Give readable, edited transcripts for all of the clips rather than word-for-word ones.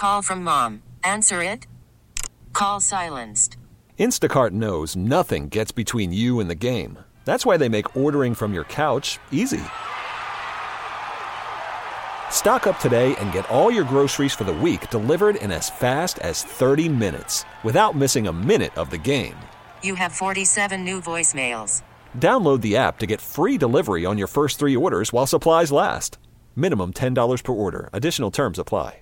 Call from mom. Answer it. Call silenced. Instacart knows nothing gets between you and the game. That's why they make ordering from your couch easy. Stock up today and get all your groceries for the week delivered in as fast as 30 minutes without missing a minute of the game. You have 47 new voicemails. Download the app to get free delivery on your first 3 orders while supplies last. Minimum $10 per order. Additional terms apply.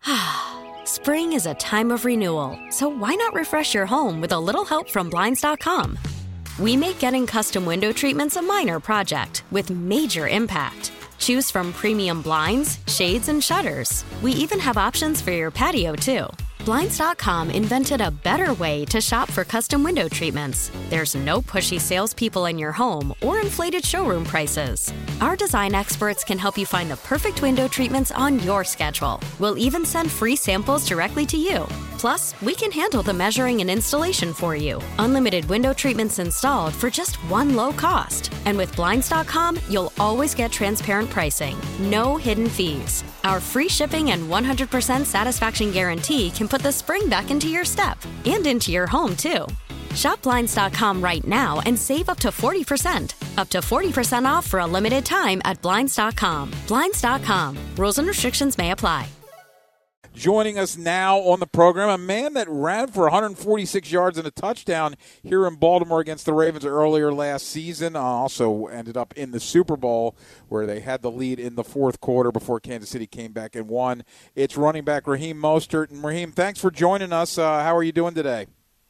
Spring is a time of renewal, so why not refresh your home with a little help from Blinds.com? We make getting custom window treatments a minor project with major impact. Choose from premium blinds, shades, and shutters. We even have options for your patio, too. Blinds.com invented a better way to shop for custom window treatments. There's no pushy salespeople in your home or inflated showroom prices. Our design experts can help you find the perfect window treatments on your schedule. We'll even send free samples directly to you. Plus, we can handle the measuring and installation for you. Unlimited window treatments installed for just one low cost. And with Blinds.com, you'll always get transparent pricing. No hidden fees. Our free shipping and 100% satisfaction guarantee can put the spring back into your step and into your home, too. Shop Blinds.com right now and save up to 40%. Up to 40% off for a limited time at Blinds.com. Blinds.com. Rules and restrictions may apply. Joining us now on the program, a man that ran for 146 yards and a touchdown here in Baltimore against the Ravens earlier last season. Also ended up in the Super Bowl where they had the lead in the fourth quarter before Kansas City came back and won. It's running back Raheem Mostert. And Raheem, thanks for joining us. How are you doing today?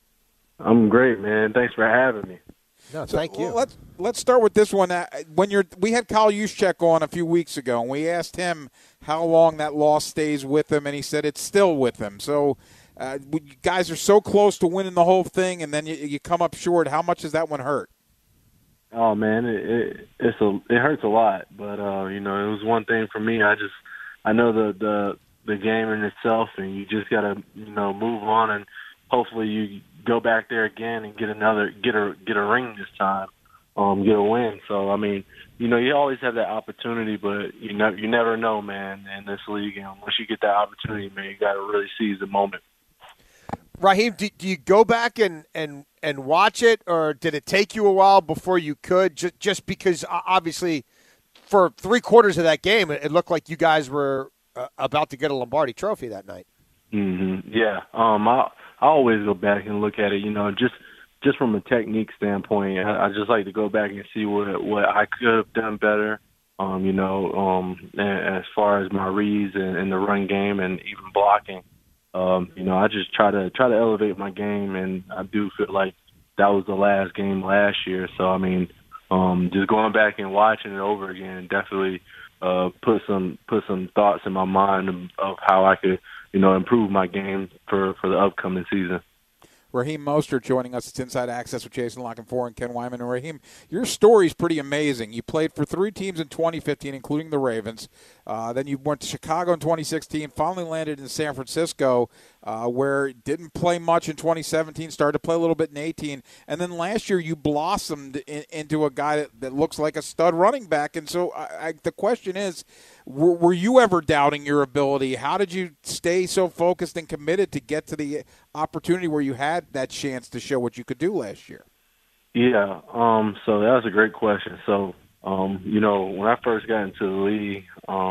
I'm great, man. Thanks for having me. No, thank you. Let's start with this one. We had Kyle Juszczyk on a few weeks ago, and we asked him how long that loss stays with him, and he said it's still with him. So you guys are so close to winning the whole thing, and then you come up short. How much does that one hurt? Oh man, it hurts a lot, but it was one thing for me. I know the game in itself, and you just gotta move on, and hopefully you go back there again and get a ring this time, get a win. So I mean, you always have that opportunity, but you never know, man, in this league. And once you get that opportunity, man, you got to really seize the moment. Raheem, do you go back and watch it, or did it take you a while before you could? Just because obviously, for 3/4 of that game, it looked like you guys were about to get a Lombardi Trophy that night. Mm-hmm. Yeah. I always go back and look at it, just from a technique standpoint. I just like to go back and see what I could have done better, as far as my reads and the run game and even blocking. I just try to elevate my game, and I do feel like that was the last game last year. So, I mean, just going back and watching it over again definitely put some thoughts in my mind of how I could improve my game for the upcoming season. Raheem Mostert joining us. It's Inside Access with Jason Lockenfor and Ken Wyman. And Raheem, your story is pretty amazing. You played for 3 teams in 2015, including the Ravens. Then you went to Chicago in 2016, finally landed in San Francisco, where didn't play much in 2017, started to play a little bit in 18. And then last year you blossomed into a guy that looks like a stud running back. And so the question is, were you ever doubting your ability? How did you stay so focused and committed to get to the opportunity where you had that chance to show what you could do last year? Yeah, so that was a great question. So, when I first got into the league,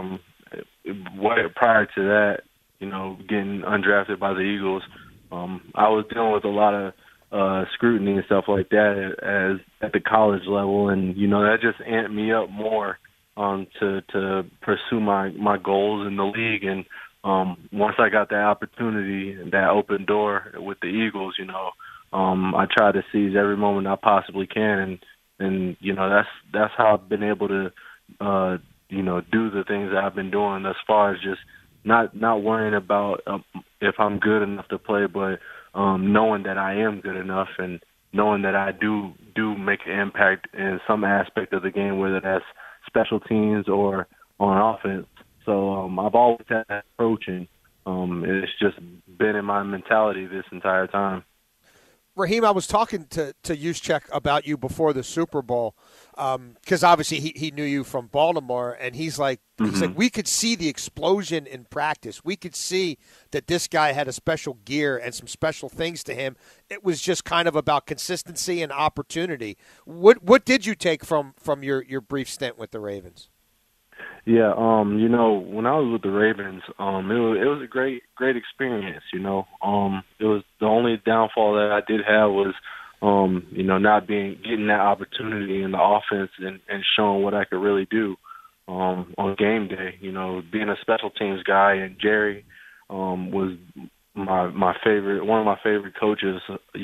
prior to that, getting undrafted by the Eagles, I was dealing with a lot of scrutiny and stuff like that at the college level, and that just amped me up more to pursue my goals in the league. And once I got that opportunity and that open door with the Eagles, I try to seize every moment I possibly can, and that's how I've been able to do the things that I've been doing thus far, is just not worrying about if I'm good enough to play, but knowing that I am good enough and knowing that I do make an impact in some aspect of the game, whether that's special teams or on offense. So I've always had that approach, and it's just been in my mentality this entire time. Raheem, I was talking to Juszczyk about you before the Super Bowl because obviously he knew you from Baltimore, and he's like, we could see the explosion in practice. We could see that this guy had a special gear and some special things to him. It was just kind of about consistency and opportunity. What did you take from your brief stint with the Ravens? Yeah, when I was with the Ravens, it was a great experience. It was the only downfall that I did have was, not getting that opportunity in the offense and showing what I could really do on game day. Being a special teams guy, and Jerry was my favorite, one of my favorite coaches.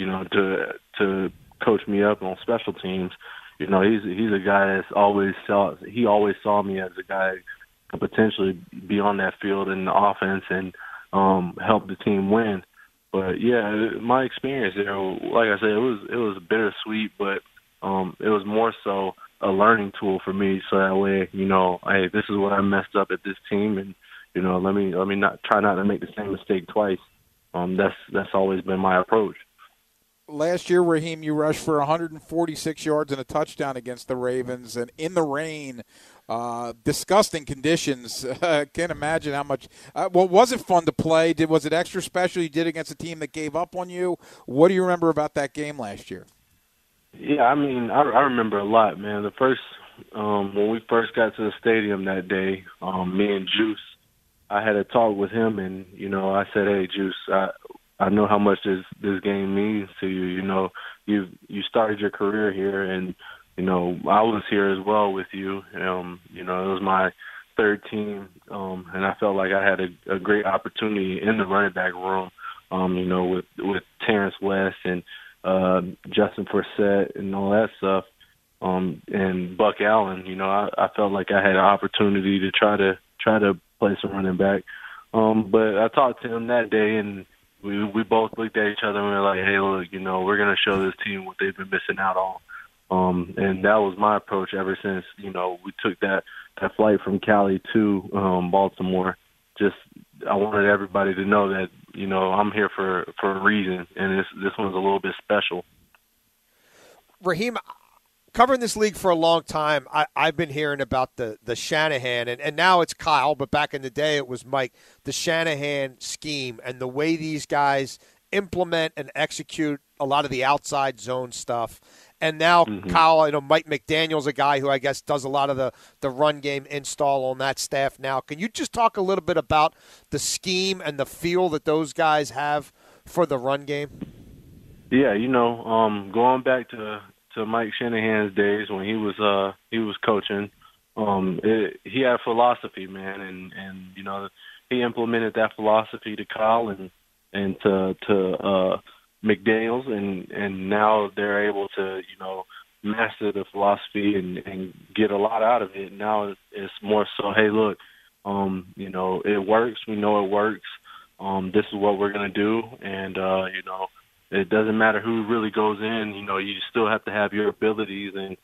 To coach me up on special teams. He's a guy that's always saw me as a guy who could potentially be on that field in the offense and help the team win. But yeah, my experience there, like I said, it was bittersweet, but it was more so a learning tool for me. So that way, hey, this is what I messed up at this team, and let me not try not to make the same mistake twice. That's always been my approach. Last year, Raheem, you rushed for 146 yards and a touchdown against the Ravens, and in the rain, disgusting conditions. Can't imagine how much. Was it fun to play? Was it extra special you did against a team that gave up on you? What do you remember about that game last year? Yeah, I remember a lot, man. The first when we first got to the stadium that day, me and Juice, I had a talk with him, and I said, "Hey, Juice, I know how much this game means to you. You started your career here, and I was here as well with you. It was my third team, and I felt like I had a great opportunity in the running back room. With Terrence West and Justin Forsett and all that stuff, and Buck Allen. I felt like I had an opportunity to try to play some running back. But I talked to him that day, and we both looked at each other and we were like, hey, look, we're going to show this team what they've been missing out on. And that was my approach ever since, we took that flight from Cali to Baltimore. Just I wanted everybody to know that, I'm here for a reason, and this one's a little bit special. Raheem, covering this league for a long time, I've been hearing about the Shanahan, and now it's Kyle, but back in the day it was Mike, the Shanahan scheme and the way these guys implement and execute a lot of the outside zone stuff. And now Kyle, Mike McDaniel's a guy who I guess does a lot of the run game install on that staff now. Can you just talk a little bit about the scheme and the feel that those guys have for the run game? Yeah, going back to Mike Shanahan's days when he was coaching, he had philosophy, man, and he implemented that philosophy to Kyle and to McDaniels, and now they're able to master the philosophy and get a lot out of it. Now it's more so, hey, look, it works. We know it works. This is what we're gonna do, and it doesn't matter who really goes in. You still have to have your abilities and.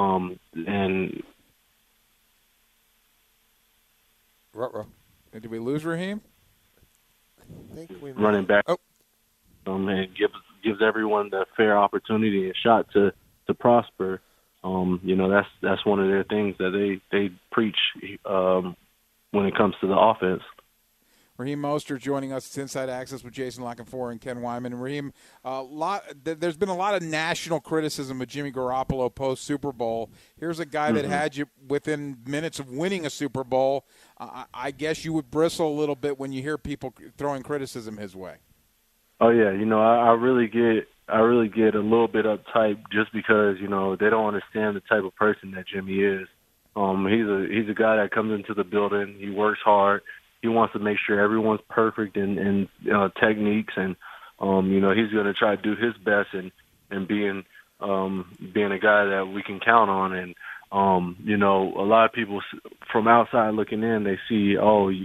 Ruh-roh. Did we lose Raheem? I think we running back. Oh. And gives everyone the fair opportunity and shot to prosper. That's one of their things that they preach when it comes to the offense. Raheem Mostert joining us. It's Inside Access with Jason Lockenfor and Ken Wyman. Raheem, there's been a lot of national criticism of Jimmy Garoppolo post-Super Bowl. Here's a guy that had you within minutes of winning a Super Bowl. I guess you would bristle a little bit when you hear people throwing criticism his way. Oh yeah, I really get a little bit uptight just because they don't understand the type of person that Jimmy is. He's a guy that comes into the building. He works hard. He wants to make sure everyone's perfect in techniques, and he's going to try to do his best and being a guy that we can count on. And a lot of people from outside looking in, they see,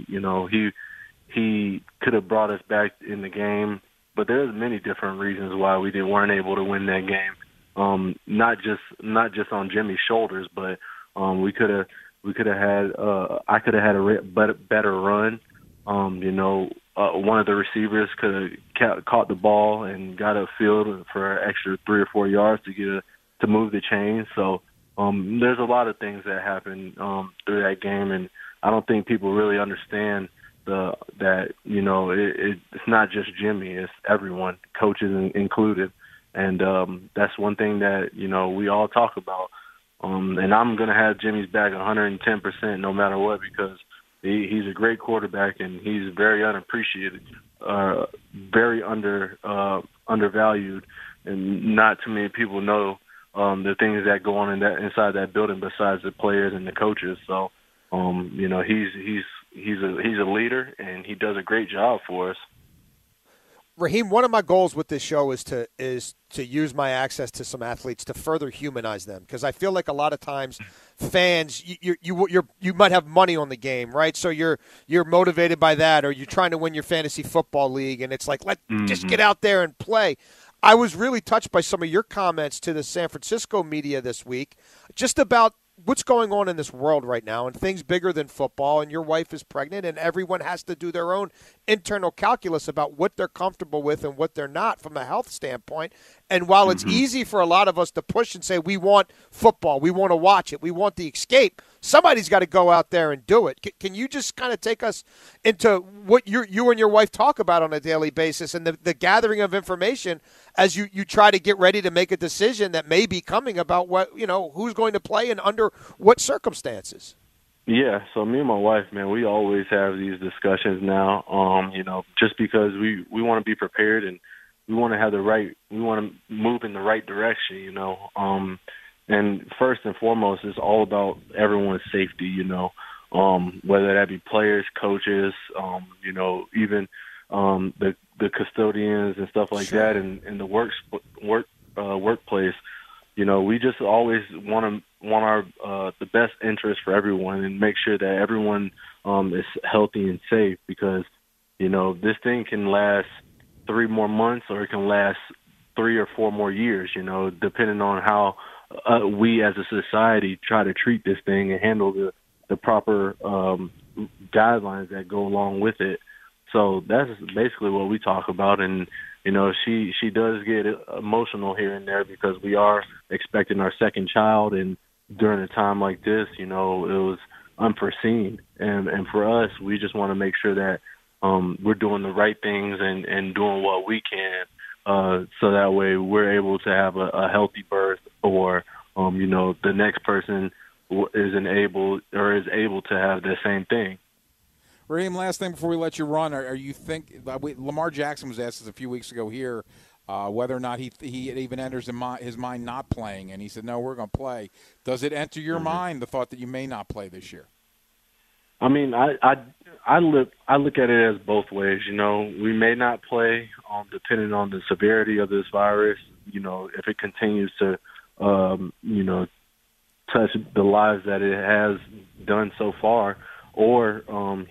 he could have brought us back in the game, but there's many different reasons why we weren't able to win that game. Not just on Jimmy's shoulders, but we could have had I could have had a better run. one of the receivers could have caught the ball and got upfield for an extra 3 or 4 yards to move the chains. So there's a lot of things that happen through that game, and I don't think people really understand that it's not just Jimmy, it's everyone, coaches included, and that's one thing that we all talk about. And I'm going to have Jimmy's back 110% no matter what, because he's a great quarterback and he's very unappreciated, very undervalued, and not too many people know the things that go on inside that building besides the players and the coaches. So, he's a leader and he does a great job for us. Raheem, one of my goals with this show is to use my access to some athletes to further humanize them, because I feel like a lot of times fans, you might have money on the game, right? So you're motivated by that, or you're trying to win your fantasy football league, and it's like, just get out there and play. I was really touched by some of your comments to the San Francisco media this week, just about what's going on in this world right now and things bigger than football, and your wife is pregnant, and everyone has to do their own internal calculus about what they're comfortable with and what they're not from a health standpoint. And while it's easy for a lot of us to push and say we want football, we want to watch it, we want the escape, somebody's got to go out there and do it. Can you just kind of take us into what you and your wife talk about on a daily basis and the gathering of information as you try to get ready to make a decision that may be coming about who's going to play and under what circumstances? Yeah, so me and my wife, man, we always have these discussions now, just because we want to be prepared and we want to move in the right direction, and first and foremost, it's all about everyone's safety, whether that be players, coaches, even the custodians and stuff like that, and the workplace. We just always want our the best interest for everyone and make sure that everyone is healthy and safe, because this thing can last 3 more months or it can last 3 or 4 more years, depending on how we as a society try to treat this thing and handle the proper guidelines that go along with it. So that's basically what we talk about. And she does get emotional here and there because we are expecting our second child, and during a time like this, it was unforeseen. And for us, we just want to make sure that we're doing the right things and doing what we can, so that way we're able to have a healthy birth, or the next person is able to have the same thing. Raheem, last thing before we let you run, are you Lamar Jackson was asked this a few weeks ago here whether or not he even enters his mind not playing, and he said, no, we're going to play. Does it enter your mind the thought that you may not play this year? I mean, I look at it as both ways. We may not play depending on the severity of this virus. If it continues to touch the lives that it has done so far, or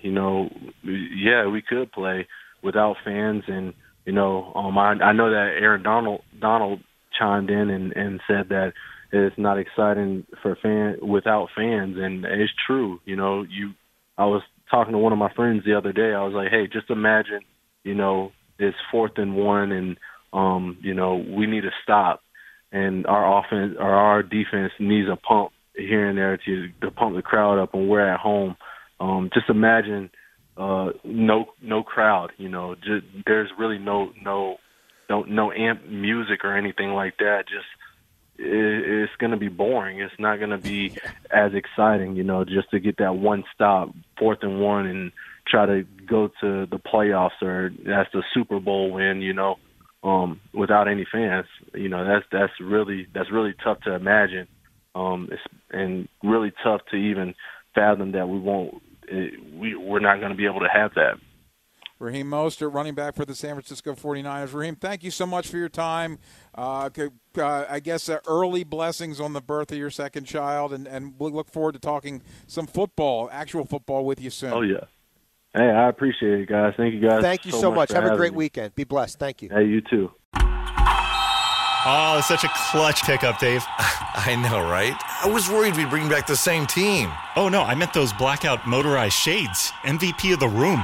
we could play without fans. And I know that Aaron Donald chimed in and said that it's not exciting for without fans, and it's true. I was talking to one of my friends the other day. I was like, hey, just imagine, it's 4th and 1, and we need to stop, and our offense or our defense needs a pump here and there to pump the crowd up, and we're at home. Just imagine no crowd. Just, there's really no amp music or anything like that. Just it's going to be boring. It's not going to be as exciting, just to get that one stop, 4th and 1, and try to go to the playoffs, or that's the Super Bowl win, without any fans. That's really tough to imagine, and really tough to even fathom that we're not going to be able to have that. Raheem Mostert, running back for the San Francisco 49ers. Raheem, thank you so much for your time. I guess early blessings on the birth of your second child, and we'll look forward to talking some football, actual football, with you soon. Oh, yeah. Hey, I appreciate it, guys. Thank you, guys. Thank you so much. Have a great weekend. Be blessed. Thank you. Hey, you too. Oh, it's such a clutch pickup, Dave. I know, right? I was worried we'd bring back the same team. Oh, no, I meant those blackout motorized shades. MVP of the room.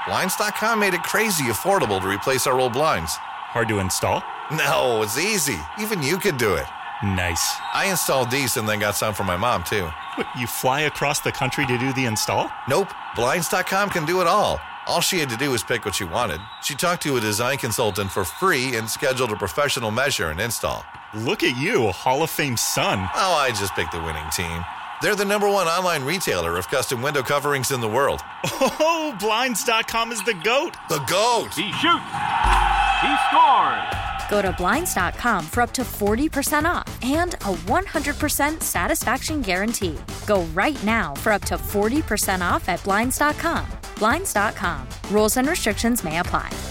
Blinds.com made it crazy affordable to replace our old blinds. Hard to install? No, it's easy. Even you could do it. Nice. I installed these and then got some for my mom, too. What, you fly across the country to do the install? Nope. Blinds.com can do it all. All she had to do was pick what she wanted. She talked to a design consultant for free and scheduled a professional measure and install. Look at you, a Hall of Fame son. Oh, I just picked the winning team. They're the #1 online retailer of custom window coverings in the world. Oh, Blinds.com is the GOAT. The GOAT! He shoots. He scores. Go to Blinds.com for up to 40% off and a 100% satisfaction guarantee. Go right now for up to 40% off at Blinds.com. Blinds.com. Rules and restrictions may apply.